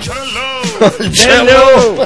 Jello!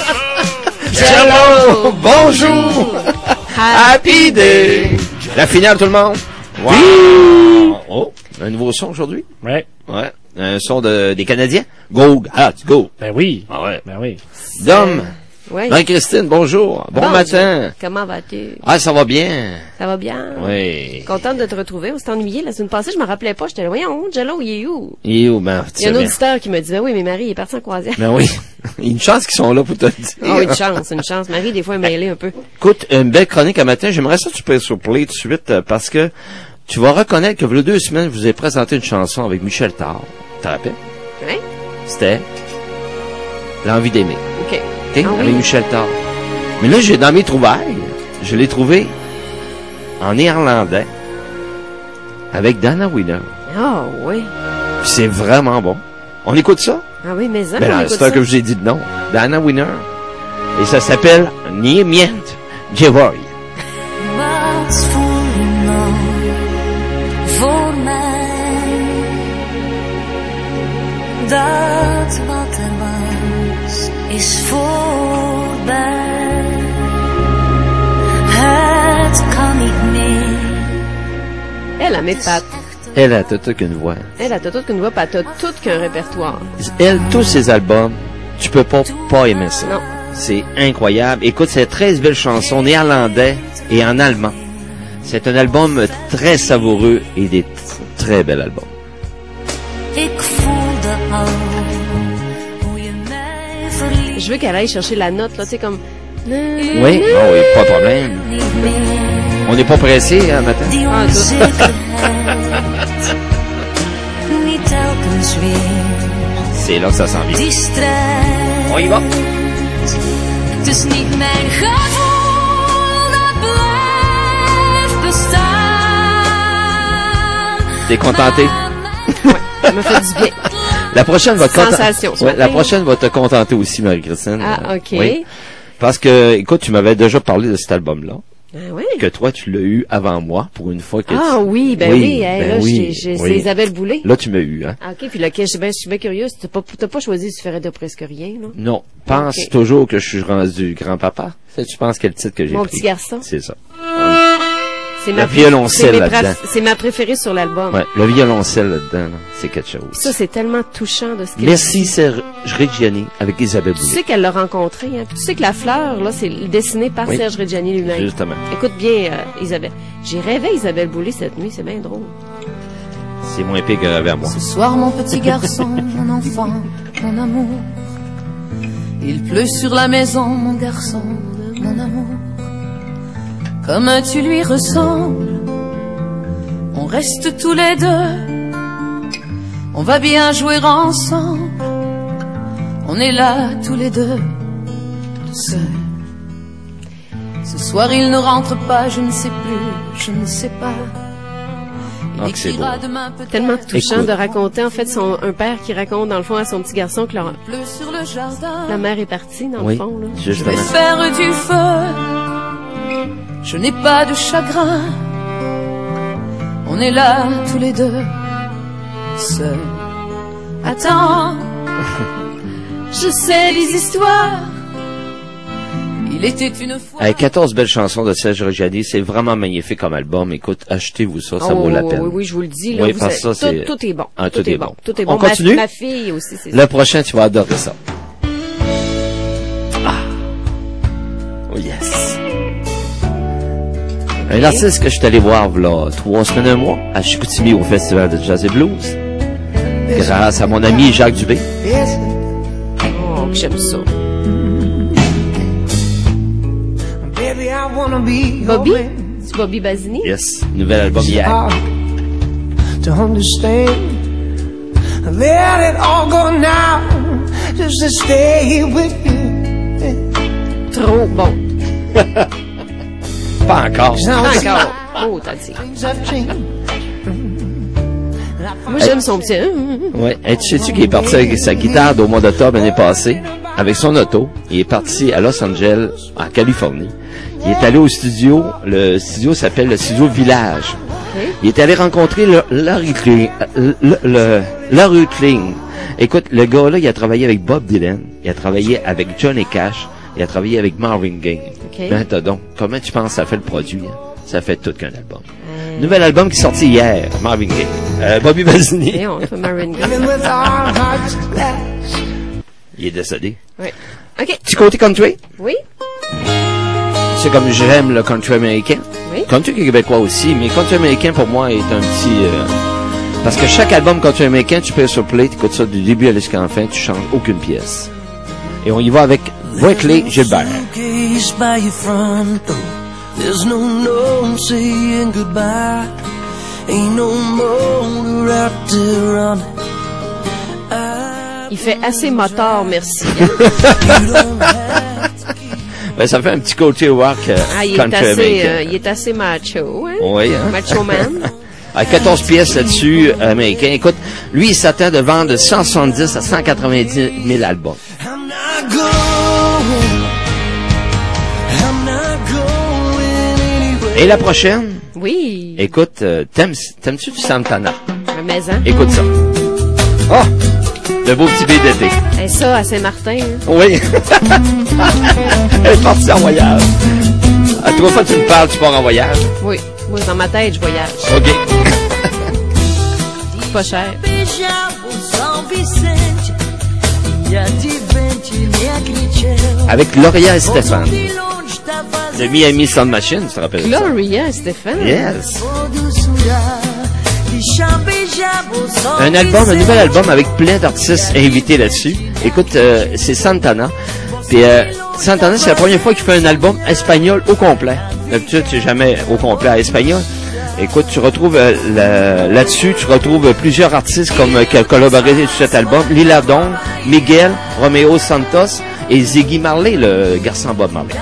Jello! Bonjour! Happy Day! La finale, tout le monde? Wow! Oui! Oh, un nouveau son aujourd'hui? Ouais. Ouais. Un son des Canadiens? Go! Ah, go! Ben oui. Ah ouais. Ben oui. Dom! Oui. Marie-Christine, bonjour. Bon matin. Comment vas-tu? Ah, ça va bien. Ça va bien? Oui. Contente de te retrouver. On s'est ennuyé la semaine passée. Je me rappelais pas. J'étais là, voyons, Jello, il est où? Il est où, ben, Il y a un auditeur qui me dit, ben oui, mais Marie, il est parti en croisière. Ben oui. Il y a une chance qu'ils sont là pour te le dire. Oh, une chance. Marie, des fois, est mêlée un peu. Écoute, une belle chronique à matin. J'aimerais ça que tu payes sur play tout de suite, parce que tu vas reconnaître que il y a 2 semaines, je vous ai présenté une chanson avec Michel Tard. Tu te rappelles? Oui. C'était L'envie d'aimer. OK. OK? Ah, avec oui. Michel Tard. Mais là, dans mes trouvailles, je l'ai trouvé en néerlandais avec Dana Winner. Ah, oui. Puis c'est vraiment bon. On écoute ça? Ah oui, mais ça, Ben on là, écoute c'est un ça. que je vous ai dit de non. Dana Winner. Et ça s'appelle Nie Mient Jevoy. Was voelemaal voor mij. Dat wat er was, is voorbij. Het kan niet meer. Elle a mes pattes. Elle a tout qu'une voix. Elle a toute qu'une voix, pis elle a tout qu'un répertoire. Elle, tous ses albums, tu peux pas aimer ça. Non. C'est incroyable. Écoute, c'est 13 belles chansons néerlandais et en allemand. C'est un album très savoureux et des très bel album. Ik voelde al hoe je mij verliet. Je veux qu'elle aille chercher la note, là, tu sais, comme... Oui, oh oui, pas de problème. Niet meer. On n'est pas pressé, hein, matin? Die Ah, onzekerheid. Niet telkens weer. C'est là que ça s'en vient. Die strijd. On y va. Het is niet mijn gevoel dat blijft bestaan. T'es contenté? Ça me fait du bien. La prochaine va te Sensation, ce Ouais, la matin. prochaine va te contenter aussi, Marie-Christine. Ah, OK. Oui. Parce que, écoute, tu m'avais déjà parlé de cet album-là. Ah oui? Que toi, tu l'as eu avant moi, pour une fois que Ah tu... oui, ben oui. Hey, ben là, oui, j'ai oui. c'est Isabelle Boulay. Là, tu m'as eu, hein. Ah, OK, puis lequel, je suis bien curieuse. T'as pas choisi du Ferret de presque rien, là? Non. Pense Ok. toujours que je suis rendu grand-papa. Ça, tu penses quel titre que j'ai Mon pris? petit garçon. C'est ça. C'est Le violoncelle là-dedans. C'est ma préférée sur l'album. Ouais, le violoncelle là-dedans, là, c'est quelque chose. Ça, c'est tellement touchant de ce qu'elle Merci dit. Serge Reggiani avec Isabelle Tu Boulay. sais qu'elle l'a rencontré, hein? Puis tu sais que la fleur, là, c'est dessiné par Oui. Serge Reggiani lui-même. Justement. Écoute bien, Isabelle. J'ai rêvé Isabelle Boulay cette nuit, c'est bien drôle. C'est moins pire que vers moi. Ce soir, mon petit garçon, mon enfant, mon amour. Il pleut sur la maison, mon garçon, de mon amour. Comme tu lui ressembles, on reste tous les deux. On va bien jouer ensemble. On est là tous les deux, tout seul. Ce soir, il ne rentre pas, je ne sais plus, je ne sais pas. Il Ah, que c'est écrira beau. demain peut-être. Tellement touchant Écoute. de raconter, en fait, un père qui raconte, dans le fond, à son petit garçon que Il pleut sur le jardin. la mère est partie, dans Oui, le fond, là. Je vais justement. faire du feu. Je n'ai pas de chagrin. On est là tous les deux, seuls. Attends, je sais les histoires. Il était une fois. Avec 14 belles chansons de Serge Reggiani, c'est vraiment magnifique comme album. Écoute, achetez-vous ça, ça Oh, vaut la peine. Oui, je vous le dis, là. Oui, vous parce que savez, ça, c'est- tout est bon. Ah, tout est bon. Tout est On bon. continue? Ma fille aussi, c'est ça. Le prochain, tu vas adorer ça. Ah. Oh yes. Un artiste que je suis allé voir, là, 3 semaines, un mois, à Chicoutimi, au Festival de Jazz et Blues. Grâce à mon ami Jacques Dubé. Oh, que j'aime ça. Bobby? C'est Bobby Basini? Yes. Nouvel album hier. To understand, let it all go now, just to stay here with you. Trop bon. Pas encore. Encore. Oh, t'as dit. Things have changed. Moi, j'aime son petit... Ouais. Et tu sais-tu qu'il est parti avec sa guitare au mois d'octobre l'année passée, avec son auto. Il est parti à Los Angeles, en Californie. Il est allé au studio. Le studio s'appelle le studio Village. Il est allé rencontrer Larry King. Écoute, le gars-là, il a travaillé avec Bob Dylan, il a travaillé avec Johnny Cash, il a travaillé avec Marvin Gaye. Ben, t'as donc, comment tu penses que ça fait le produit? Hein? Ça fait tout qu'un album. Nouvel album qui est sorti hier, Marvin Gaye. Bobby Bazzini. Et on fait Marvin Gaye. Il est décédé. Oui. OK. Petit côté country? Oui. C'est comme j'aime le country américain. Oui. Country québécois aussi, mais country américain pour moi est un petit... parce que chaque album country américain, tu peux sur play, tu écoutes ça du début à jusqu'à la fin, tu changes aucune pièce. Et on y va avec Brinkley Gilbert. There's no saying goodbye. Ain't no motor out there running. Il fait assez moteur, merci. Ben, ça fait un petit côté rock Il country américain. il est assez macho, hein? Oui, hein? Macho man. 14 pièces là-dessus, américain. Écoute, lui, il s'attend de vendre 170 à 190 000 albums. Et la prochaine? Oui. Écoute, t'aimes-tu du Santana? Un maison. Écoute ça. Oh! Le beau petit billet d'été. Et ça, à Saint-Martin. Hein? Oui. Elle est partie en voyage. À 3 fois que tu me parles, tu pars en voyage. Oui. Moi, dans ma tête, je voyage. OK. C'est pas cher. Avec Gloria et Stéphane. De Miami Sound Machine, tu te rappelles ça? Gloria et Stéphane. Yes. Un nouvel album avec plein d'artistes invités là-dessus. Écoute, c'est Santana. Puis Santana, c'est la première fois qu'il fait un album espagnol au complet. D'habitude, c'est jamais au complet à espagnol. Écoute, tu retrouves là-dessus, tu retrouves plusieurs artistes qui ont collaboré sur cet album. Lila Dong, Miguel, Romeo Santos et Ziggy Marley, le garçon Bob Marley.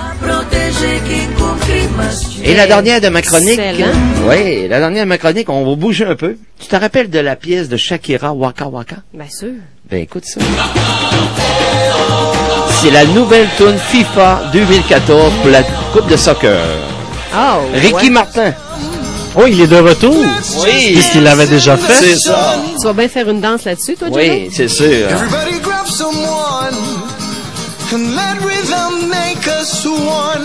Et la dernière de ma chronique, oui, la dernière de ma chronique, on va bouger un peu. Tu te rappelles de la pièce de Shakira, Waka Waka? Bien sûr. Ben écoute ça. C'est la nouvelle tune FIFA 2014 pour la Coupe de soccer. Oh, Ricky Martin. Oh, il est de retour. Oui. Puisqu'il l'avait déjà fait. C'est ça. Tu vas bien faire une danse là-dessus, toi, Johnny? Oui, c'est sûr. Everybody grab someone and let rhythm make us one.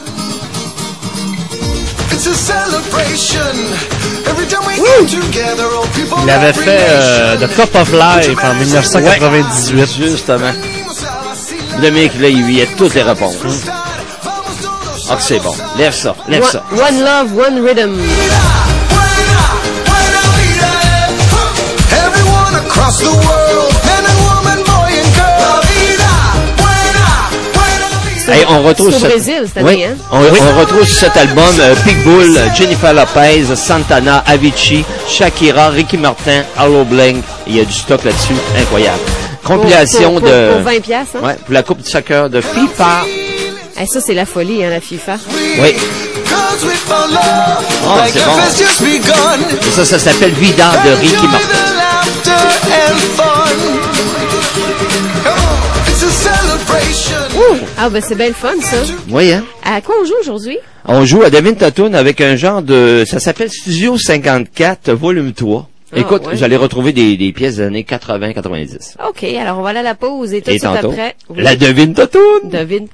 It's a celebration. Every time we get together, all people. Il avait fait The Cup of Life en 1998. Ouais, justement. Dominique, là, il y a toutes les réponses. Ah, c'est bon. Lève ça, lève ça. One love, one rhythm. Everyone across the world, man and woman, boy and girl. Hey, on retrouve C'est au Brésil, cette année, hein? On retrouve sur cet album Pitbull, Jennifer Lopez, Santana, Avicii, Shakira, Ricky Martin, Hollow Blank. Il y a du stock là-dessus, incroyable. Compilation pour 20 piastres, hein? Ouais, pour la coupe de soccer de FIFA. Hey, ça, c'est la folie, hein, la FIFA. Oui. Oh, c'est bon. Et ça s'appelle Vida de Ricky Martin. Ah, ben, c'est bien le fun, ça. Oui, hein? À quoi on joue aujourd'hui? On joue à Devine ta toune avec un genre de... Ça s'appelle Studio 54, volume 3. Écoute, ouais. j'allais retrouver des pièces des années 80-90. OK, alors on va aller à la pause et tout de suite tantôt, après... la Devine ta toune! Devine